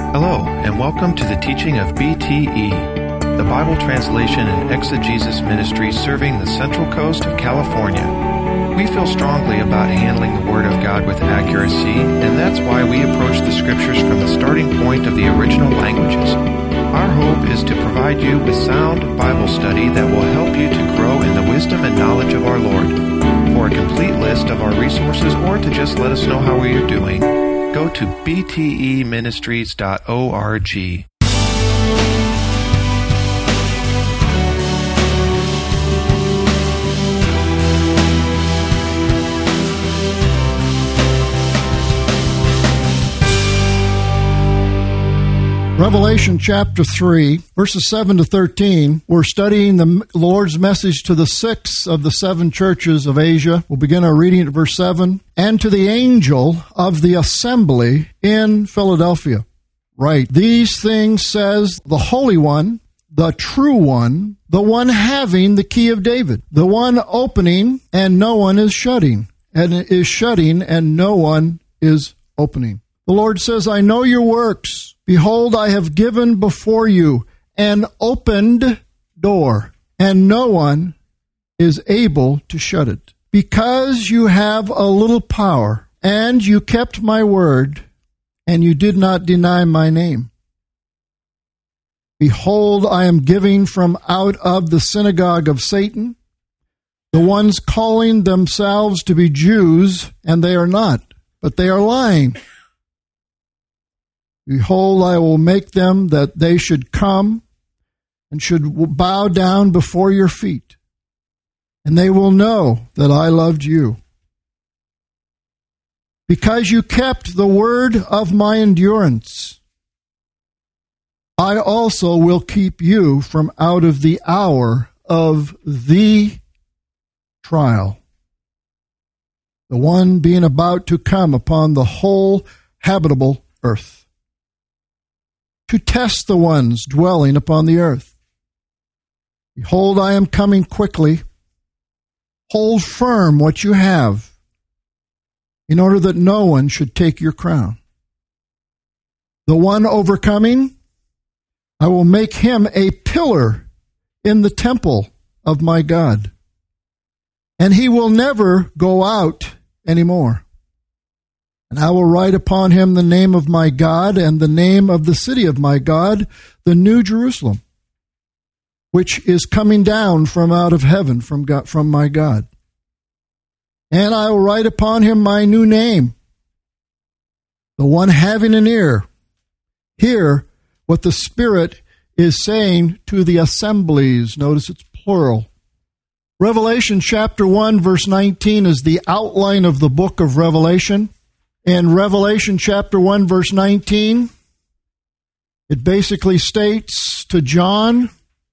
Hello, and welcome to the teaching of BTE, the Bible Translation and Exegesis Ministry serving the Central Coast of California. We feel strongly about handling the Word of God with accuracy, and that's why we approach the Scriptures from the starting point of the original languages. Our hope is to provide you with sound Bible study that will help you to grow in the wisdom and knowledge of our Lord. For a complete list of our resources or to just let us know how we are doing, go to bteministries.org. Revelation chapter 3, verses 7 to 13, we're studying the Lord's message to the six of the seven churches of Asia. We'll begin our reading at verse 7. And to the angel of the assembly in Philadelphia, write, these things says the Holy One, the true One, the one having the key of David, the one opening and no one is shutting, and is shutting and no one is opening. The Lord says, I know your works. Behold, I have given before you an opened door, and no one is able to shut it. Because you have a little power, and you kept my word, and you did not deny my name. Behold, I am giving from out of the synagogue of Satan, the ones calling themselves to be Jews, and they are not, but they are lying. Behold, I will make them that they should come and should bow down before your feet, and they will know that I loved you. Because you kept the word of my endurance, I also will keep you from out of the hour of the trial, the one being about to come upon the whole habitable earth, to test the ones dwelling upon the earth. Behold, I am coming quickly. Hold firm what you have, in order that no one should take your crown. The one overcoming, I will make him a pillar in the temple of my God, and he will never go out anymore. And I will write upon him the name of my God and the name of the city of my God, the New Jerusalem, which is coming down from out of heaven from my God. And I will write upon him my new name. The one having an ear, hear what the Spirit is saying to the assemblies. Notice it's plural. Revelation chapter 1, verse 19 is the outline of the book of Revelation. In Revelation chapter 1, verse 19, it basically states to John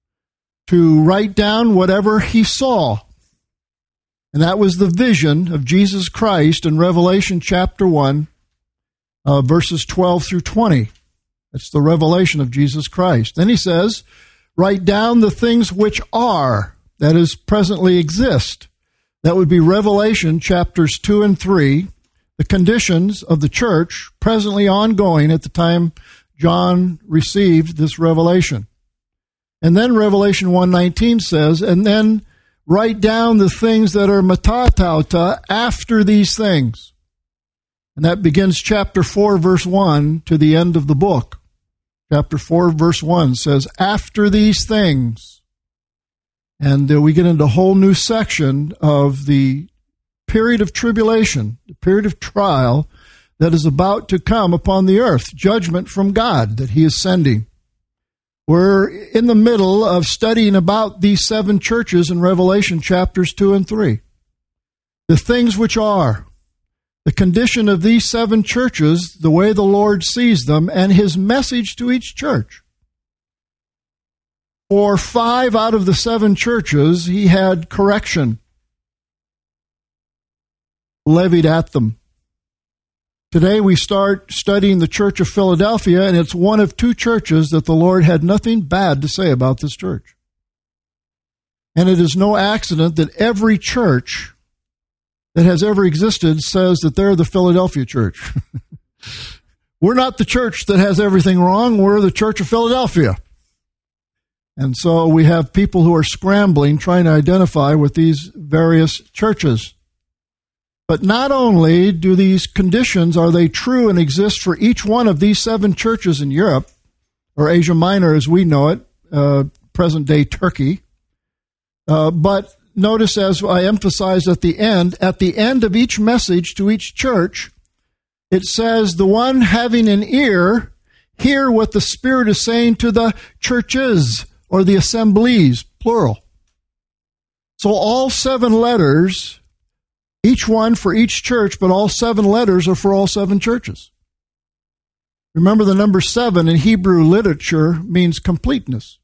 to write down whatever he saw. And that was the vision of Jesus Christ in Revelation chapter 1, verses 12 through 20. That's the revelation of Jesus Christ. Then he says, write down the things which are, that is, presently exist. That would be Revelation chapters 2 and 3. The conditions of the church presently ongoing at the time John received this revelation. And then Revelation 1:19 says, and then write down the things that are metatauta after these things. And that begins chapter 4, verse 1 to the end of the book. Chapter 4, verse 1 says, after these things. And we get into a whole new section of the period of tribulation, the period of trial that is about to come upon the earth, judgment from God that he is sending. We're in the middle of studying about these seven churches in Revelation chapters 2 and 3. The things which are, the condition of these seven churches, the way the Lord sees them, and his message to each church. For 5 out of the 7 churches, he had correction levied at them. Today we start studying the Church of Philadelphia, and it's one of 2 churches that the Lord had nothing bad to say about this church. And it is no accident that every church that has ever existed says that they're the Philadelphia church. we're not the church that has everything wrong. We're the Church of Philadelphia. And so we have people who are scrambling, trying to identify with these various churches. But not only do these conditions, are they true and exist for each one of these 7 churches in Europe, or Asia Minor as we know it, present-day Turkey, but notice, as I emphasized at the end of each message to each church, it says, the one having an ear, hear what the Spirit is saying to the churches, or the assemblies, plural. So all 7 letters, each one for each church, but all 7 letters are for all 7 churches. Remember, the number 7 in Hebrew literature means completeness.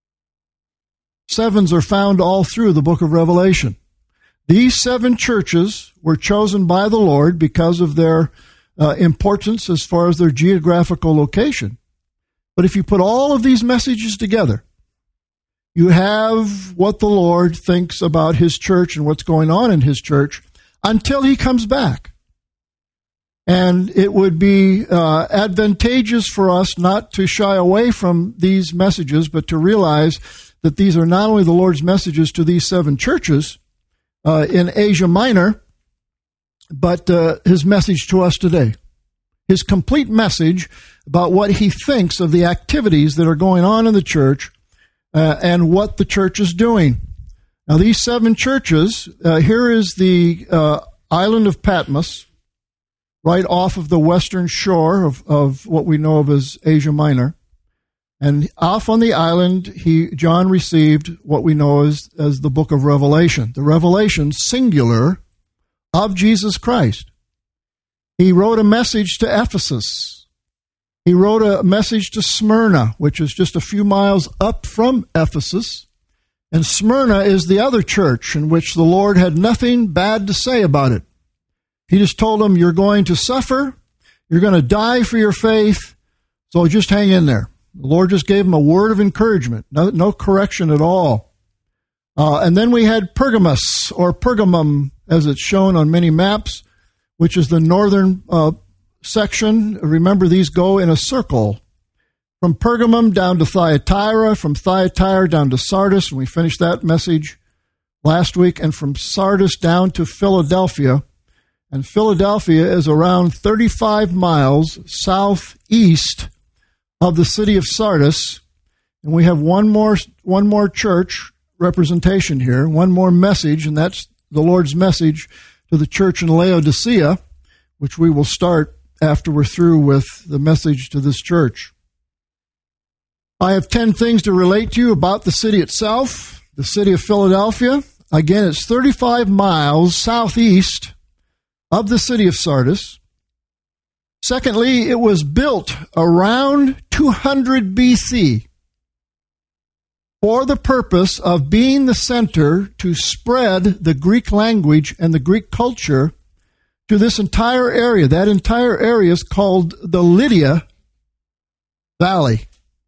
7s are found all through the book of Revelation. These 7 churches were chosen by the Lord because of their importance as far as their geographical location. But if you put all of these messages together, you have what the Lord thinks about His church and what's going on in His church until He comes back. And it would be advantageous for us not to shy away from these messages, but to realize that these are not only the Lord's messages to these 7 churches in Asia Minor, but His message to us today. His complete message about what He thinks of the activities that are going on in the church and what the church is doing. Now, these 7 churches, here is the island of Patmos, right off of the western shore of what we know of as Asia Minor. And off on the island, John received what we know as the book of Revelation, the revelation, singular, of Jesus Christ. He wrote a message to Ephesus. He wrote a message to Smyrna, which is just a few miles up from Ephesus. And Smyrna is the other church in which the Lord had nothing bad to say about it. He just told them, you're going to suffer, you're going to die for your faith, so just hang in there. The Lord just gave them a word of encouragement, no correction at all. And then we had Pergamos, or Pergamum, as it's shown on many maps, which is the northern section. Remember, these go in a circle. From Pergamum down to Thyatira, from Thyatira down to Sardis, and we finished that message last week, and from Sardis down to Philadelphia. And Philadelphia is around 35 miles southeast of the city of Sardis. And we have one more church representation here, one more message, and that's the Lord's message to the church in Laodicea, which we will start after we're through with the message to this church. I have 10 things to relate to you about the city itself, the city of Philadelphia. Again, it's 35 miles southeast of the city of Sardis. Secondly, it was built around 200 BC for the purpose of being the center to spread the Greek language and the Greek culture to this entire area. That entire area is called the Lydia Valley.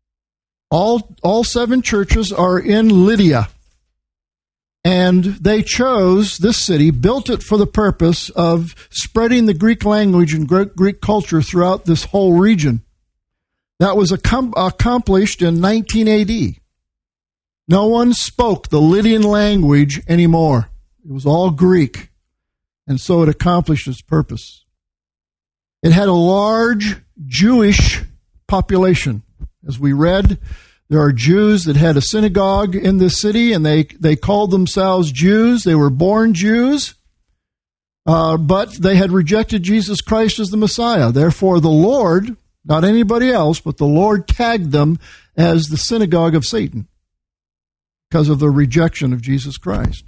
All 7 churches are in Lydia. And they chose this city, built it for the purpose of spreading the Greek language and Greek culture throughout this whole region. That was accomplished in 19 AD. No one spoke the Lydian language anymore. It was all Greek. And so it accomplished its purpose. It had a large Jewish population. As we read, there are Jews that had a synagogue in this city, and they called themselves Jews. They were born Jews, but they had rejected Jesus Christ as the Messiah. Therefore, the Lord, not anybody else, but the Lord tagged them as the synagogue of Satan because of the rejection of Jesus Christ.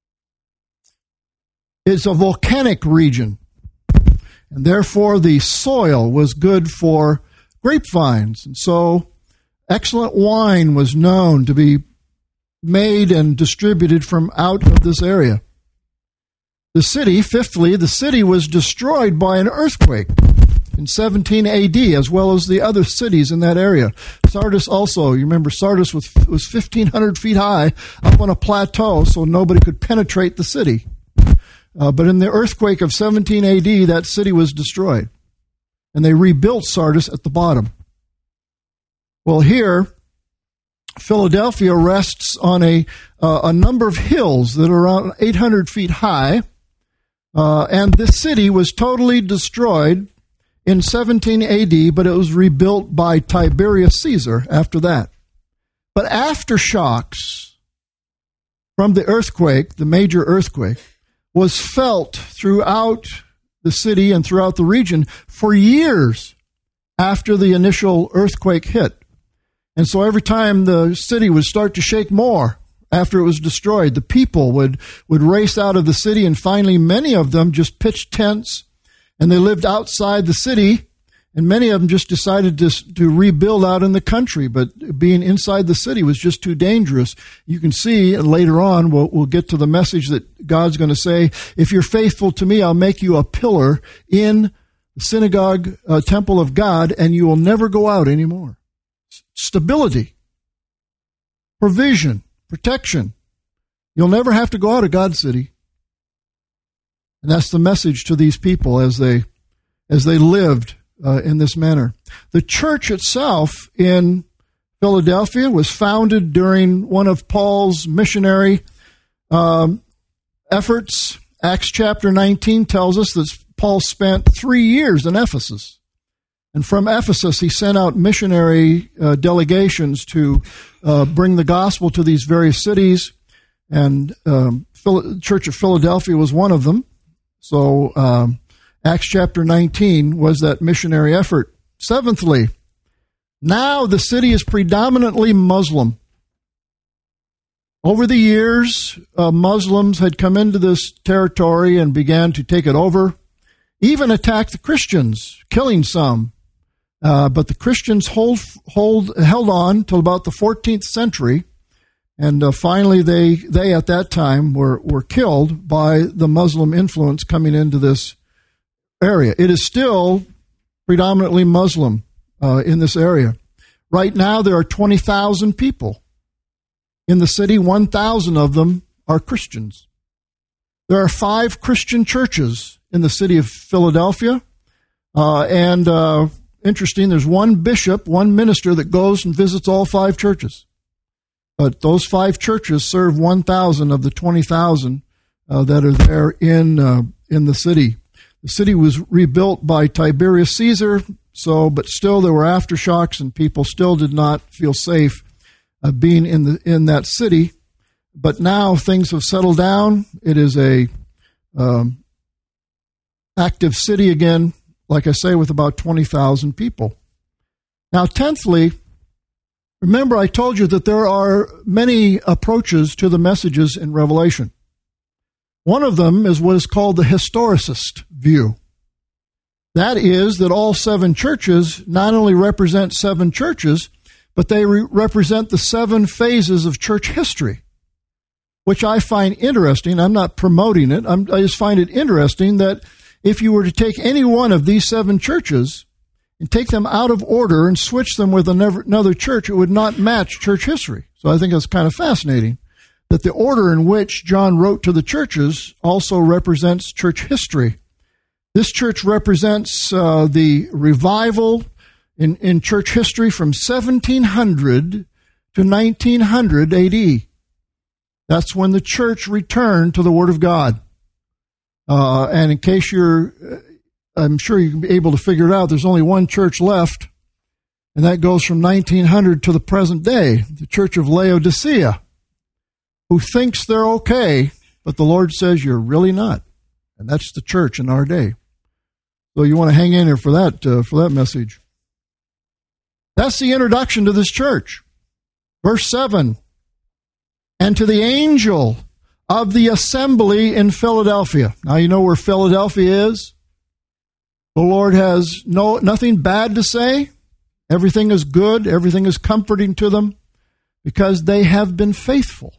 It's a volcanic region, and therefore the soil was good for grapevines, and so excellent wine was known to be made and distributed from out of this area. Fifthly, the city was destroyed by an earthquake in 17 AD, as well as the other cities in that area. Sardis also, you remember Sardis was 1,500 feet high up on a plateau, so nobody could penetrate the city. But in the earthquake of 17 AD, that city was destroyed. and they rebuilt Sardis at the bottom. Well, here, Philadelphia rests on a number of hills that are around 800 feet high, and this city was totally destroyed in 17 AD, but it was rebuilt by Tiberius Caesar after that. But aftershocks from the earthquake, the major earthquake, was felt throughout the city and throughout the region for years after the initial earthquake hit. And so every time the city would start to shake more after it was destroyed, the people would race out of the city, and finally many of them just pitched tents, and they lived outside the city, and many of them just decided to rebuild out in the country, but being inside the city was just too dangerous. You can see later on, we'll get to the message that God's going to say, if you're faithful to me, I'll make you a pillar in the synagogue, temple of God, and you will never go out anymore. Stability, provision, protection. You'll never have to go out of God's city. And that's the message to these people as they lived in this manner. The church itself in Philadelphia was founded during one of Paul's missionary efforts. Acts chapter 19 tells us that Paul spent 3 years in Ephesus. And from Ephesus, he sent out missionary delegations to bring the gospel to these various cities. And the Church of Philadelphia was one of them. So Acts chapter 19 was that missionary effort. Seventhly, now the city is predominantly Muslim. Over the years, Muslims had come into this territory and began to take it over, even attack the Christians, killing some. But the Christians held on till about the 14th century, and finally they at that time were killed by the Muslim influence coming into this area. It is still predominantly Muslim in this area. Right now there are 20,000 people in the city. 1,000 of them are Christians. There are 5 Christian churches in the city of Philadelphia, and interesting, there's one bishop, one minister that goes and visits all 5 churches. But those 5 churches serve 1,000 of the 20,000 that are there in the city. The city was rebuilt by Tiberius Caesar, but still there were aftershocks, and people still did not feel safe being in that city. But now things have settled down. It is a active city again, like I say, with about 20,000 people. Now, 10thly, remember I told you that there are many approaches to the messages in Revelation. One of them is what is called the historicist view. That is that all 7 churches not only represent 7 churches, but they represent the 7 phases of church history, which I find interesting. I'm not promoting it. I just find it interesting that if you were to take any one of these 7 churches and take them out of order and switch them with another church, it would not match church history. So I think that's kind of fascinating that the order in which John wrote to the churches also represents church history. This church represents the revival in church history from 1700 to 1900 AD. That's when the church returned to the Word of God. And in case I'm sure you'll be able to figure it out, there's only one church left, and that goes from 1900 to the present day, the Church of Laodicea, who thinks they're okay, but the Lord says you're really not. And that's the church in our day. So you want to hang in there for that message. That's the introduction to this church. Verse 7, and to the angel of the assembly in Philadelphia. Now you know where Philadelphia is. The Lord has nothing bad to say. Everything is good. Everything is comforting to them because they have been faithful.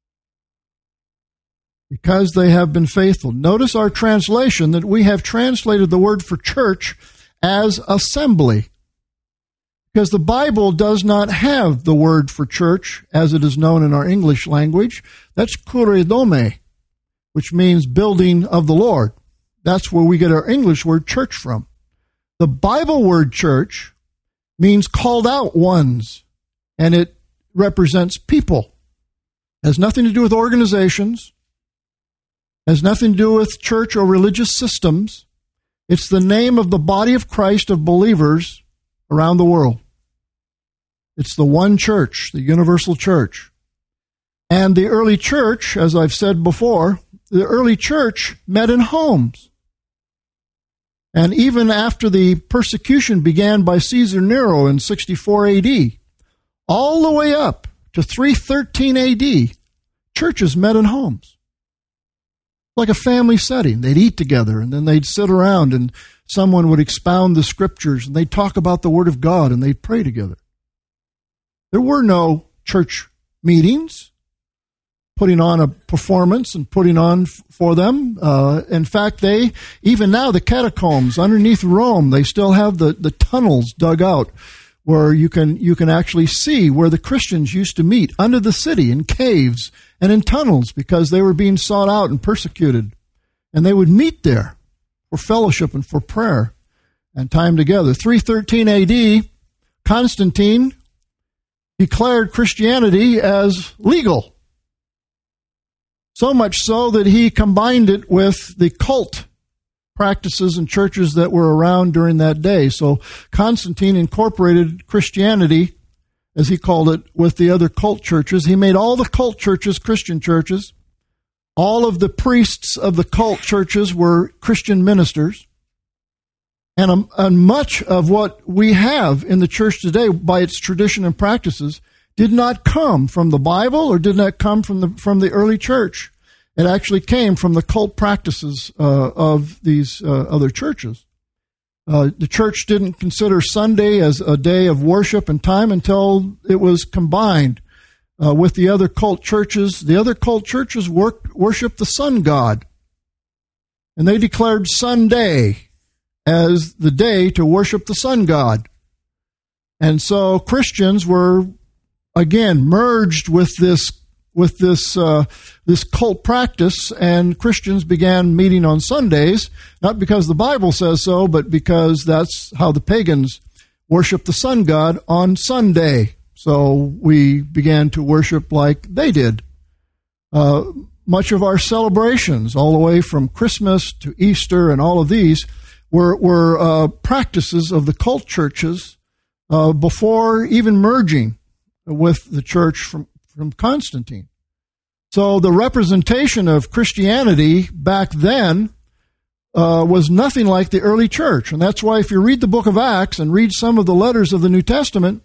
Because they have been faithful. Notice our translation that we have translated the word for church as assembly. Because the Bible does not have the word for church as it is known in our English language. That's kuridome, which means building of the Lord. That's where we get our English word church from. The Bible word church means called out ones, and it represents people. It has nothing to do with organizations, has nothing to do with church or religious systems. It's the name of the body of Christ of believers around the world. It's the one church, the universal church. And the early church, as I've said before, the early church met in homes. And even after the persecution began by Caesar Nero in 64 AD, all the way up to 313 AD, churches met in homes. Like a family setting. They'd eat together, and then they'd sit around, and someone would expound the scriptures, and they'd talk about the Word of God, and they'd pray together. There were no church meetings, putting on a performance and putting on for them. In fact, even now, the catacombs underneath Rome, they still have the tunnels dug out where you can actually see where the Christians used to meet under the city in caves and in tunnels because they were being sought out and persecuted. And they would meet there for fellowship and for prayer and time together. 313 AD, Constantine declared Christianity as legal. So much so that he combined it with the cult practices and churches that were around during that day. So Constantine incorporated Christianity, as he called it, with the other cult churches. He made all the cult churches Christian churches. All of the priests of the cult churches were Christian ministers. And much of what we have in the church today, by its tradition and practices, did not come from the Bible or did not come from the early church. It actually came from the cult practices of these other churches. The church didn't consider Sunday as a day of worship and time until it was combined with the other cult churches. The other cult churches worshiped the sun god, and they declared Sunday as the day to worship the sun god. And so Christians were, again, merged with this cult practice, and Christians began meeting on Sundays, not because the Bible says so, but because that's how the pagans worship the sun god on Sunday. So we began to worship like they did. Much of our celebrations, all the way from Christmas to Easter and all of these, were practices of the cult churches before even merging with the church from Constantine. So the representation of Christianity back then was nothing like the early church. And that's why if you read the book of Acts and read some of the letters of the New Testament,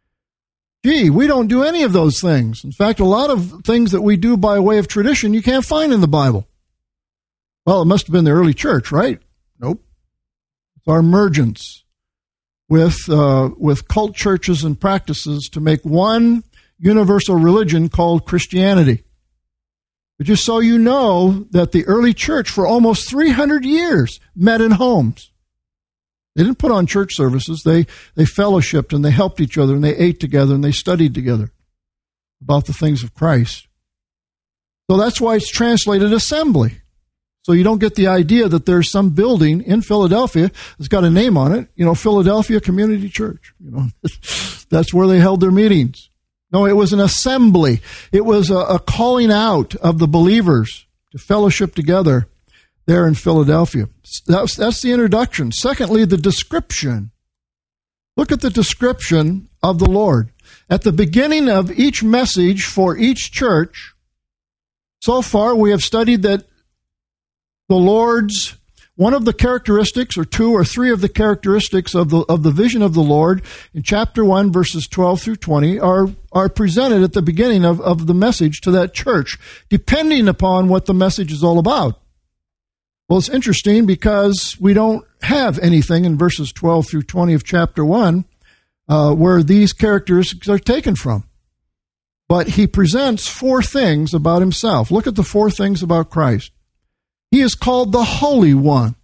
we don't do any of those things. In fact, a lot of things that we do by way of tradition you can't find in the Bible. Well, it must have been the early church, right? Nope. It's our emergence with cult churches and practices to make one universal religion called Christianity. But just so you know that the early church for almost 300 years met in homes. They didn't put on church services. They fellowshiped and they helped each other and they ate together and they studied together about the things of Christ. So that's why it's translated assembly. So you don't get the idea that there's some building in Philadelphia that's got a name on it, Philadelphia Community Church. That's where they held their meetings. No, it was an assembly. It was a calling out of the believers to fellowship together there in Philadelphia. That's the introduction. Secondly, the description. Look at the description of the Lord. At the beginning of each message for each church, so far we have studied that the Lord's, one of the characteristics, or two or three of the characteristics of the vision of the Lord in chapter 1, verses 12 through 20 are presented at the beginning of the message to that church, depending upon what the message is all about. Well, it's interesting because we don't have anything in verses 12 through 20 of chapter 1 where these characteristics are taken from. But he presents four things about himself. Look at the four things about Christ. He is called the Holy One.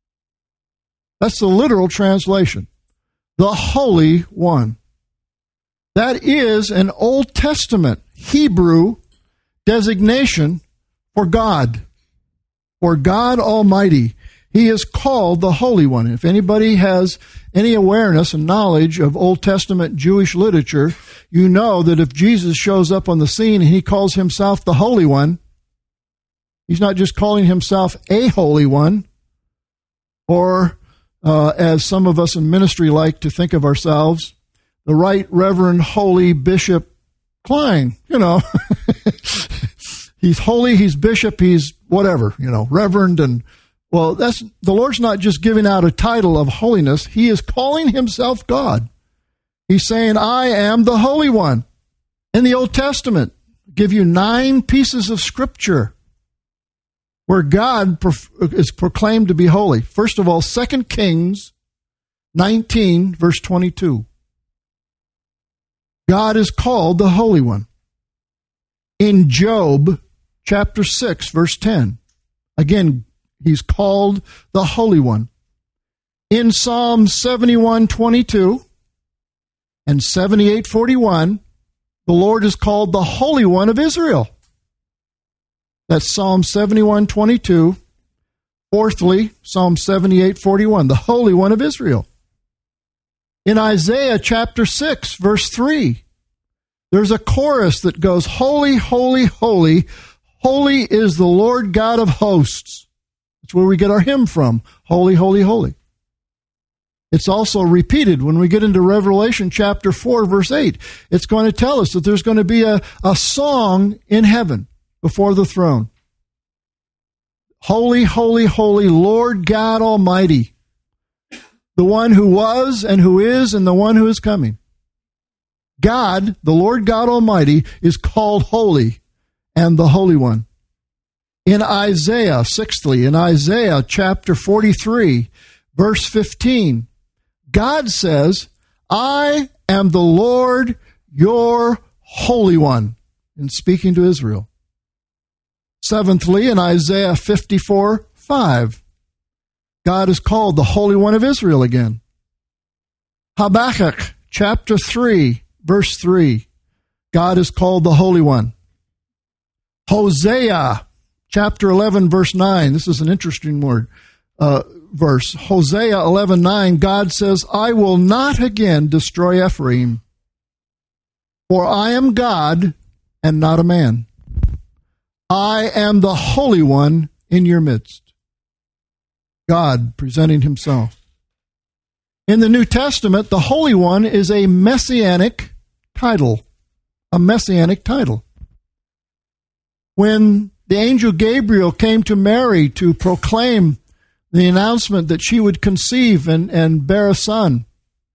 That's the literal translation. The Holy One. That is an Old Testament Hebrew designation for God. For God Almighty. He is called the Holy One. If anybody has any awareness and knowledge of Old Testament Jewish literature, you know that if Jesus shows up on the scene and he calls himself the Holy One, he's not just calling himself a Holy One, or as some of us in ministry like to think of ourselves, the Right Reverend Holy Bishop Klein. He's holy, he's bishop, he's whatever, reverend. And well, the Lord's not just giving out a title of holiness. He is calling himself God. He's saying, I am the Holy One. In the Old Testament, give you 9 pieces of scripture where God is proclaimed to be holy. First of all, 2 Kings 19, verse 22. God is called the Holy One. In Job chapter 6, verse 10, again, he's called the Holy One. In Psalm 71:22 and 78:41, the Lord is called the Holy One of Israel. That's Psalm 71:22. Fourthly, Psalm 78:41, the Holy One of Israel. In Isaiah chapter 6, verse 3, there's a chorus that goes, Holy, holy, holy, holy is the Lord God of hosts. That's where we get our hymn from, Holy, holy, holy. It's also repeated when we get into Revelation chapter 4, verse 8. It's going to tell us that there's going to be a song in heaven before the throne. Holy, holy, holy, Lord God Almighty, the one who was and who is and the one who is coming. God, the Lord God Almighty, is called holy and the Holy One. In Isaiah, sixthly, in Isaiah chapter 43, verse 15, God says, I am the Lord, your Holy One, in speaking to Israel. Seventhly, in Isaiah 54:5, God is called the Holy One of Israel again. Habakkuk chapter 3, verse 3, God is called the Holy One. Hosea chapter 11, verse 9, this is an interesting verse. Hosea 11:9, God says, I will not again destroy Ephraim, for I am God and not a man. I am the Holy One in your midst. God presenting himself. In the New Testament, the Holy One is a messianic title. A messianic title. When the angel Gabriel came to Mary to proclaim the announcement that she would conceive and bear a son,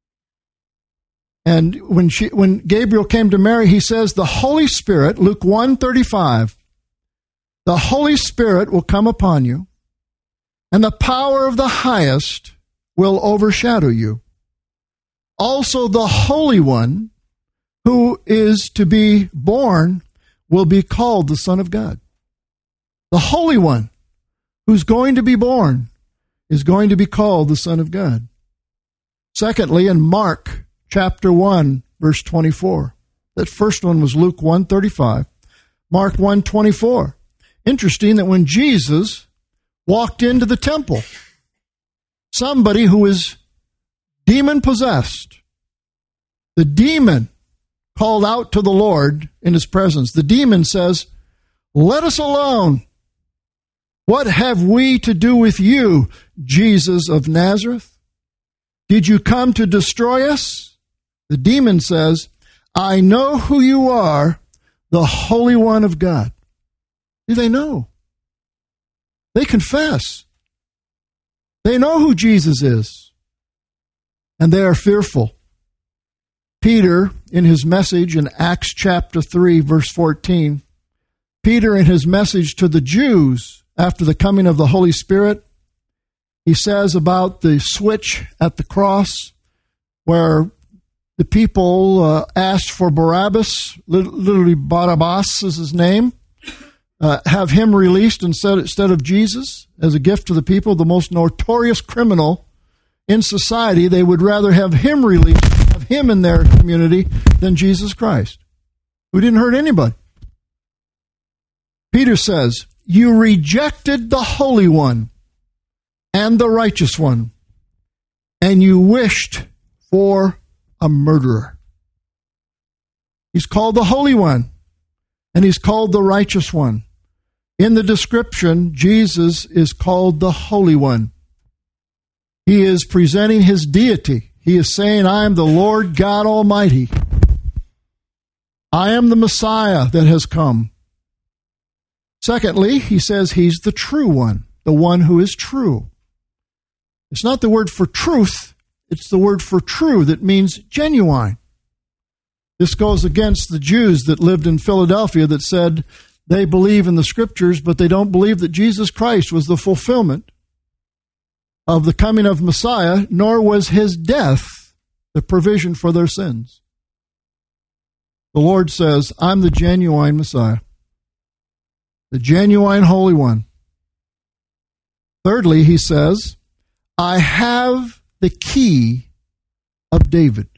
and when Gabriel came to Mary, he says, the Holy Spirit, Luke 1:35, the Holy Spirit will come upon you, and the power of the highest will overshadow you. Also the Holy One who is to be born will be called the Son of God. The Holy One who's going to be born is going to be called the Son of God. Secondly, in Mark chapter 1, verse 24. That first one was Luke 1:35. Mark 1:24. Interesting that when Jesus walked into the temple, somebody who is demon-possessed, the demon called out to the Lord in his presence. The demon says, let us alone. What have we to do with you, Jesus of Nazareth? Did you come to destroy us? The demon says, I know who you are, the Holy One of God. Do they know? They confess. They know who Jesus is. And they are fearful. Peter, in his message in Acts chapter 3, verse 14, Peter, in his message to the Jews after the coming of the Holy Spirit, he says about the switch at the cross where the people asked for Barabbas, literally Barabbas is his name, have him released instead of Jesus as a gift to the people, the most notorious criminal in society. They would rather have him released, have him in their community than Jesus Christ, who didn't hurt anybody. Peter says, you rejected the Holy One and the righteous one, and you wished for a murderer. He's called the Holy One, and he's called the Righteous One. In the description, Jesus is called the Holy One. He is presenting his deity. He is saying, I am the Lord God Almighty. I am the Messiah that has come. Secondly, he says he's the true one, the one who is true. It's not the word for truth, it's the word for true that means genuine. This goes against the Jews that lived in Philadelphia that said they believe in the Scriptures, but they don't believe that Jesus Christ was the fulfillment of the coming of Messiah, nor was his death the provision for their sins. The Lord says, I'm the genuine Messiah, the genuine Holy One. Thirdly, he says, I have the key of David.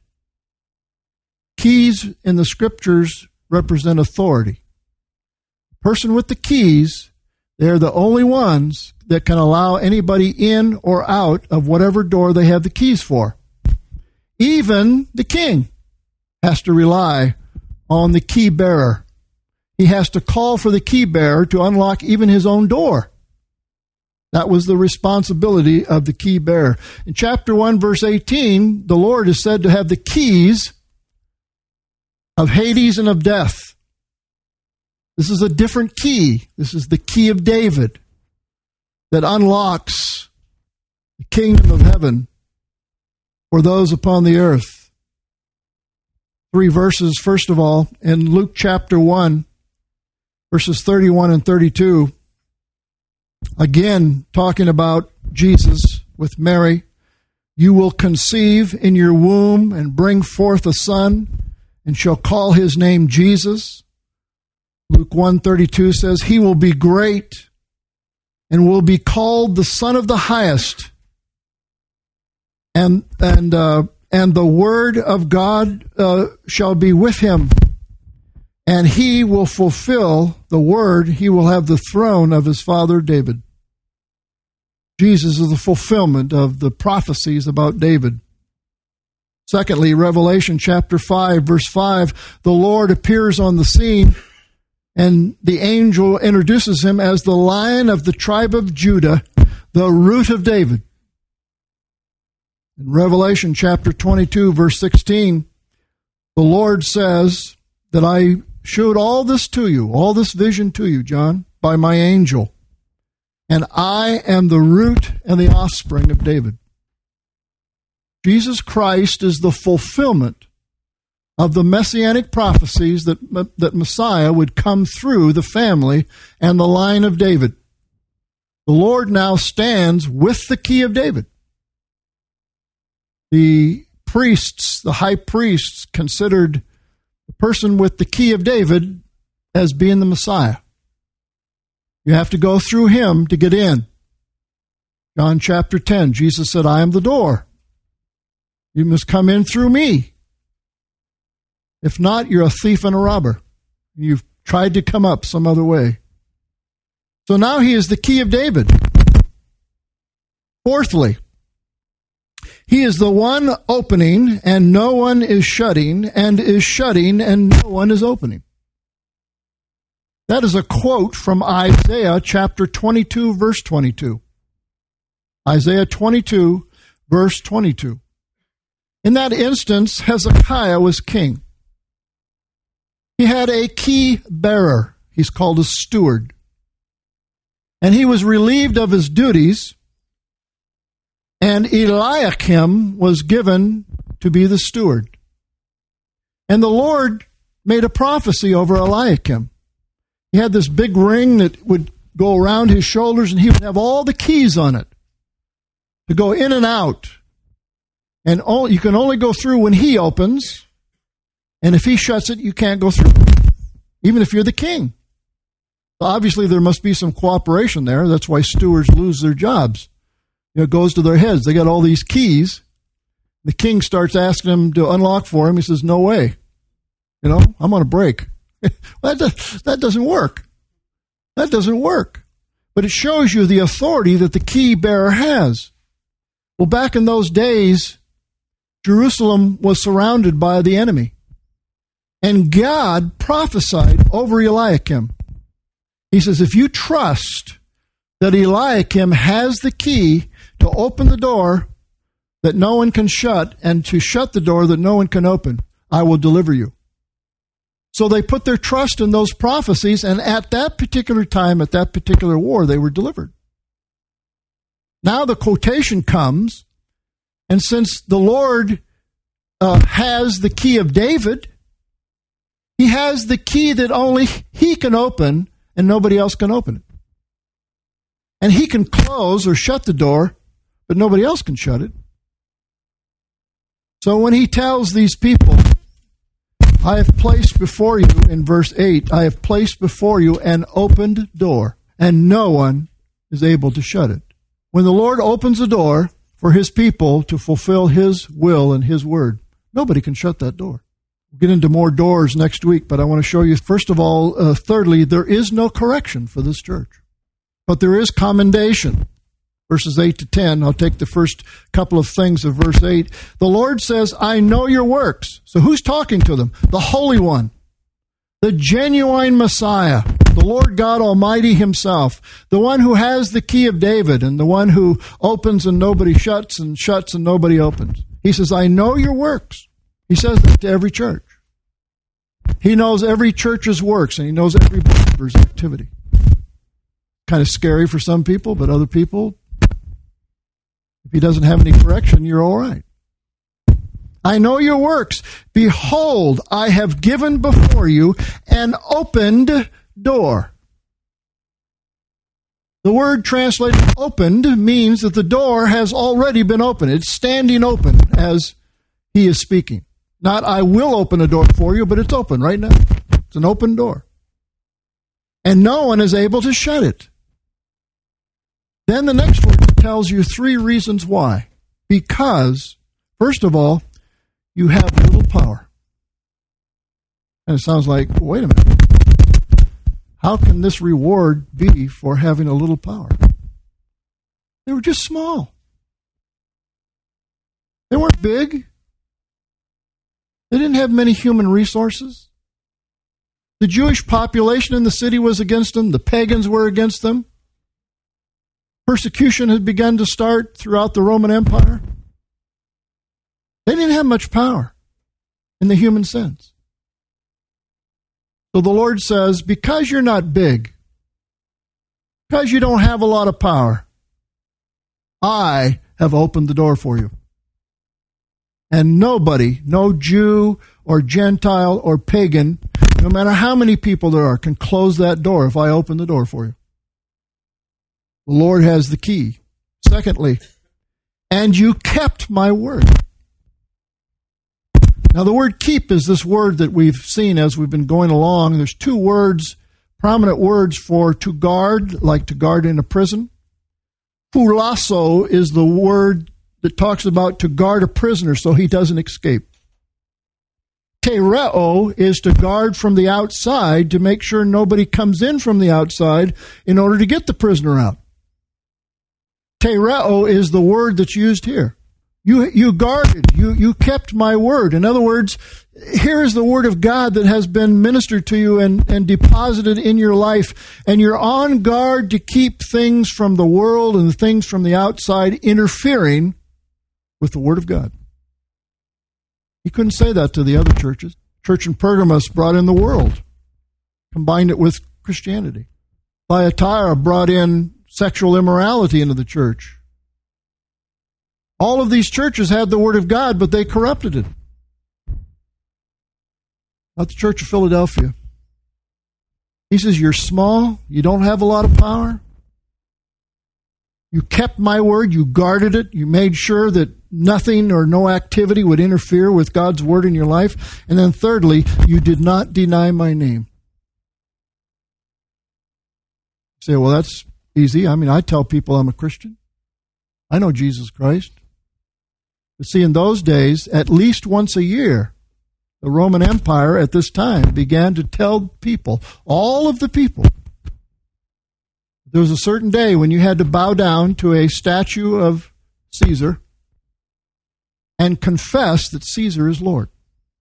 Keys in the Scriptures represent authority. The person with the keys, they're the only ones that can allow anybody in or out of whatever door they have the keys for. Even the king has to rely on the key bearer. He has to call for the key bearer to unlock even his own door. That was the responsibility of the key bearer. In chapter 1, verse 18, the Lord is said to have the keys of Hades and of death. This is a different key. This is the key of David that unlocks the kingdom of heaven for those upon the earth. 3 verses, first of all, in Luke chapter 1, verses 31 and 32, again talking about Jesus with Mary. You will conceive in your womb and bring forth a son, and shall call his name Jesus. Luke 1:32 says, he will be great and will be called the Son of the Highest. And the word of God shall be with him, and he will fulfill the word. He will have the throne of his father David. Jesus is the fulfillment of the prophecies about David. Secondly, Revelation chapter 5, verse 5, the Lord appears on the scene, and the angel introduces him as the Lion of the tribe of Judah, the root of David. In Revelation chapter 22, verse 16, the Lord says that I showed all this to you, all this vision to you, John, by my angel, and I am the root and the offspring of David. Jesus Christ is the fulfillment of the messianic prophecies that Messiah would come through the family and the line of David. The Lord now stands with the key of David. The priests, the high priests, considered the person with the key of David as being the Messiah. You have to go through him to get in. John chapter 10, Jesus said, I am the door. You must come in through me. If not, you're a thief and a robber. You've tried to come up some other way. So now he is the key of David. Fourthly, he is the one opening and no one is shutting, and is shutting and no one is opening. That is a quote from Isaiah chapter 22, verse 22. Isaiah 22, verse 22. In that instance, Hezekiah was king. He had a key bearer. He's called a steward. And he was relieved of his duties, and Eliakim was given to be the steward. And the Lord made a prophecy over Eliakim. He had this big ring that would go around his shoulders, and he would have all the keys on it to go in and out. And you can only go through when he opens, and if he shuts it, you can't go through, even if you're the king. Obviously, there must be some cooperation there. That's why stewards lose their jobs. It goes to their heads. They got all these keys. The king starts asking them to unlock for him. He says, no way. I'm on a break. That doesn't work. That doesn't work. But it shows you the authority that the key bearer has. Well, back in those days, Jerusalem was surrounded by the enemy. And God prophesied over Eliakim. He says, if you trust that Eliakim has the key to open the door that no one can shut and to shut the door that no one can open, I will deliver you. So they put their trust in those prophecies, and at that particular time, at that particular war, they were delivered. Now the quotation comes, and since the Lord has the key of David, he has the key that only he can open and nobody else can open it. And he can close or shut the door, but nobody else can shut it. So when he tells these people, I have placed before you, in verse 8, I have placed before you an opened door, and no one is able to shut it. When the Lord opens a door for his people to fulfill his will and his word, nobody can shut that door. We'll get into more doors next week, but I want to show you, first of all, thirdly, there is no correction for this church, but there is commendation. Verses 8 to 10, I'll take the first couple of things of verse 8. The Lord says, I know your works. So who's talking to them? The Holy One, the genuine Messiah, the Lord God Almighty himself, the one who has the key of David and the one who opens and nobody shuts and shuts and nobody opens. He says, I know your works. He says that to every church. He knows every church's works and he knows every believer's activity. Kind of scary for some people, but other people, if he doesn't have any correction, you're all right. I know your works. Behold, I have given before you an opened door. The word translated opened means that the door has already been opened. It's standing open as he is speaking. Not, I will open a door for you, but it's open right now. It's an open door. And no one is able to shut it. Then the next word tells you three reasons why. Because, first of all, you have little power. And it sounds like, wait a minute. How can this reward be for having a little power? They were just small. They weren't big. They didn't have many human resources. The Jewish population in the city was against them. The pagans were against them. Persecution had begun to start throughout the Roman Empire. They didn't have much power in the human sense. So the Lord says, because you're not big, because you don't have a lot of power, I have opened the door for you. And nobody, no Jew or Gentile or pagan, no matter how many people there are, can close that door if I open the door for you. The Lord has the key. Secondly, and you kept my word. Now, the word keep is this word that we've seen as we've been going along. There's two words, prominent words for to guard, like to guard in a prison. Phulasso is the word that talks about to guard a prisoner so he doesn't escape. Tereo is to guard from the outside to make sure nobody comes in from the outside in order to get the prisoner out. Tereo is the word that's used here. You guarded, you kept my word. In other words, here is the word of God that has been ministered to you and deposited in your life, and you're on guard to keep things from the world and things from the outside interfering with the word of God. He couldn't say that to the other churches. Church in Pergamos brought in the world, combined it with Christianity. Thyatira brought in sexual immorality into the church. All of these churches had the word of God, but they corrupted it. Not the Church of Philadelphia. He says, you're small, you don't have a lot of power. You kept my word, you guarded it, you made sure that nothing or no activity would interfere with God's word in your life. And then thirdly, you did not deny my name. You say, well, that's easy. I mean, I tell people I'm a Christian. I know Jesus Christ. But see, in those days, at least once a year, the Roman Empire at this time began to tell people, all of the people, There was a certain day when you had to bow down to a statue of Caesar and confess that Caesar is Lord.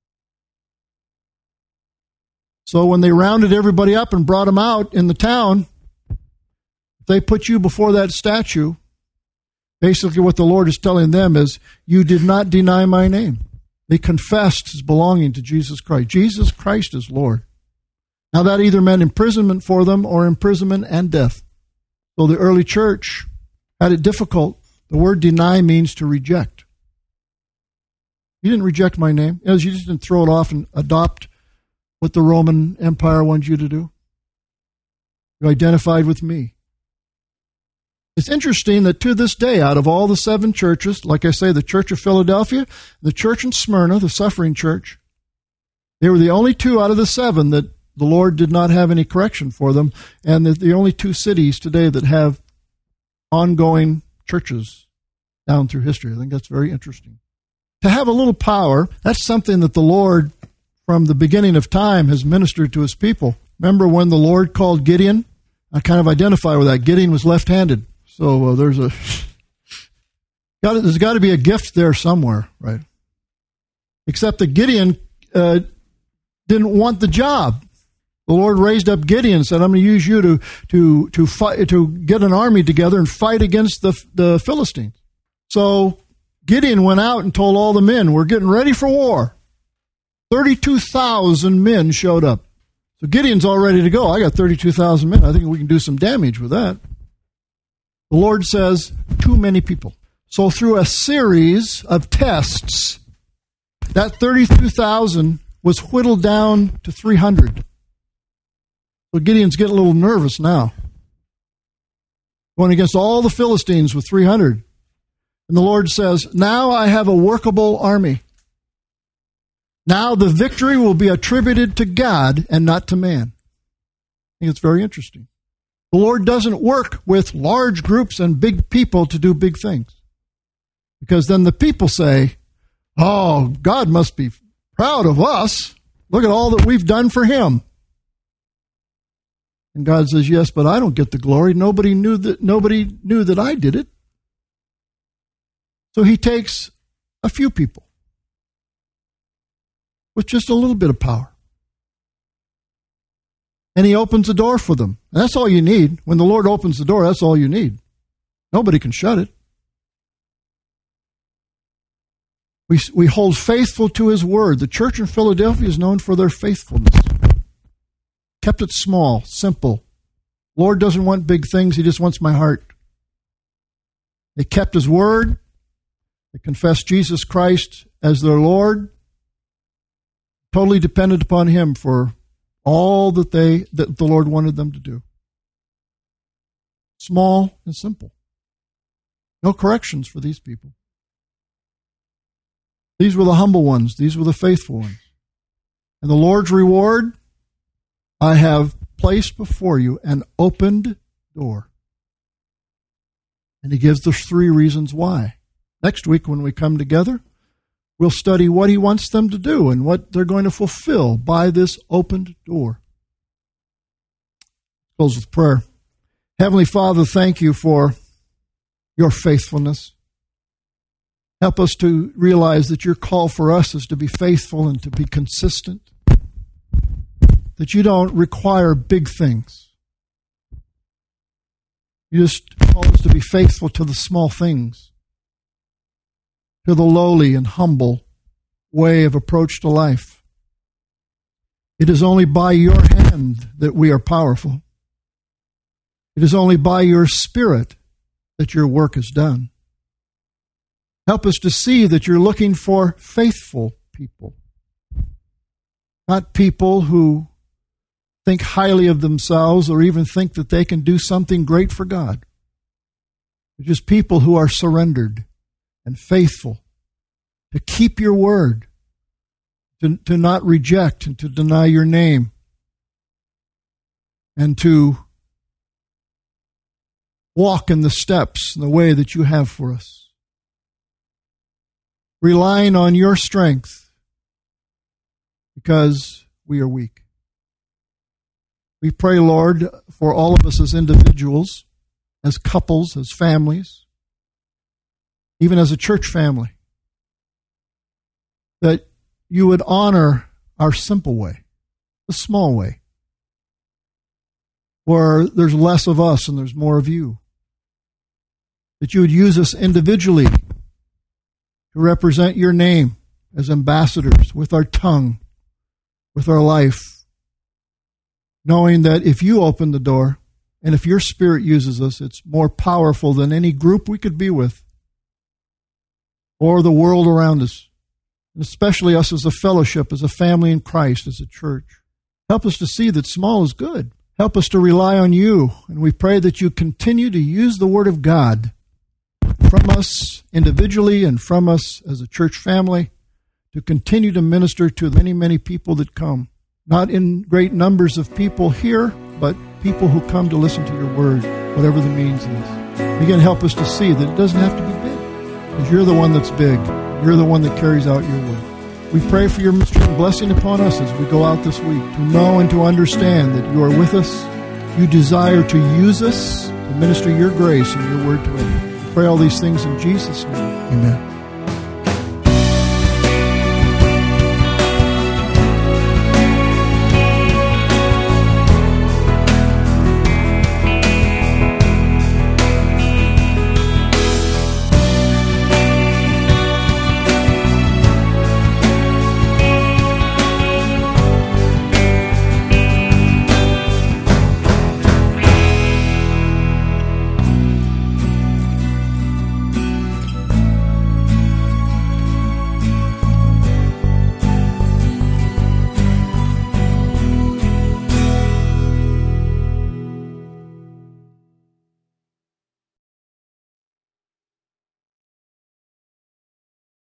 So when they rounded everybody up and brought them out in the town, they put you before that statue. Basically what the Lord is telling them is, you did not deny my name. They confessed as belonging to Jesus Christ. Jesus Christ is Lord. Now that either meant imprisonment for them or imprisonment and death. So the early church had it difficult. The word deny means to reject. You didn't reject my name. You just didn't throw it off and adopt what the Roman Empire wanted you to do. You identified with me. It's interesting that to this day, out of all the 7 churches, like I say, the Church of Philadelphia, the church in Smyrna, the suffering church, they were the only 2 out of the 7 that the Lord did not have any correction for them, and the only 2 cities today that have ongoing churches down through history. I think that's very interesting. To have a little power, that's something that the Lord, from the beginning of time, has ministered to his people. Remember when the Lord called Gideon? I kind of identify with that. Gideon was left-handed. So there's got to be a gift there somewhere, right? Except that Gideon didn't want the job. The Lord raised up Gideon and said, I'm going to use you to fight, to get an army together and fight against the Philistines. So Gideon went out and told all the men, we're getting ready for war. 32,000 men showed up. So Gideon's all ready to go. I got 32,000 men. I think we can do some damage with that. The Lord says, too many people. So through a series of tests, that 32,000 was whittled down to 300. So Gideon's getting a little nervous now. Going against all the Philistines with 300. And the Lord says, now I have a workable army. Now the victory will be attributed to God and not to man. I think it's very interesting. The Lord doesn't work with large groups and big people to do big things. Because then the people say, oh, God must be proud of us. Look at all that we've done for him. And God says, yes, but I don't get the glory. Nobody knew that I did it. So he takes a few people with just a little bit of power. And he opens the door for them. And that's all you need. When the Lord opens the door, that's all you need. Nobody can shut it. We hold faithful to his word. The church in Philadelphia is known for their faithfulness. Kept it small, simple. Lord doesn't want big things. He just wants my heart. They kept his word. They confessed Jesus Christ as their Lord. Totally dependent upon him for all that the Lord wanted them to do. Small and simple. No corrections for these people. These were the humble ones. These were the faithful ones. And the Lord's reward, I have placed before you an opened door. And he gives the 3 reasons why. Next week when we come together, we'll study what he wants them to do and what they're going to fulfill by this opened door. Close with prayer. Heavenly Father, thank you for your faithfulness. Help us to realize that your call for us is to be faithful and to be consistent. That you don't require big things. You just call us to be faithful to the small things, to the lowly and humble way of approach to life. It is only by your hand that we are powerful. It is only by your Spirit that your work is done. Help us to see that you're looking for faithful people, not people who think highly of themselves or even think that they can do something great for God. They're just people who are surrendered and faithful to keep your word, to not reject and to deny your name, and to walk in the steps in the way that you have for us, relying on your strength because we are weak. We pray, Lord, for all of us as individuals, as couples, as families, even as a church family, that you would honor our simple way, the small way, where there's less of us and there's more of you. That you would use us individually to represent your name as ambassadors with our tongue, with our life, knowing that if you open the door and if your Spirit uses us, it's more powerful than any group we could be with or the world around us, and especially us as a fellowship, as a family in Christ, as a church. Help us to see that small is good. Help us to rely on you, and we pray that you continue to use the Word of God from us individually and from us as a church family to continue to minister to many, many people that come. Not in great numbers of people here, but people who come to listen to your Word, whatever the means is. Again, help us to see that it doesn't have to be big, because you're the one that's big. You're the one that carries out your Word. We pray for your ministry and blessing upon us as we go out this week, to know and to understand that you are with us. You desire to use us to minister your grace and your Word to others. We pray all these things in Jesus' name. Amen.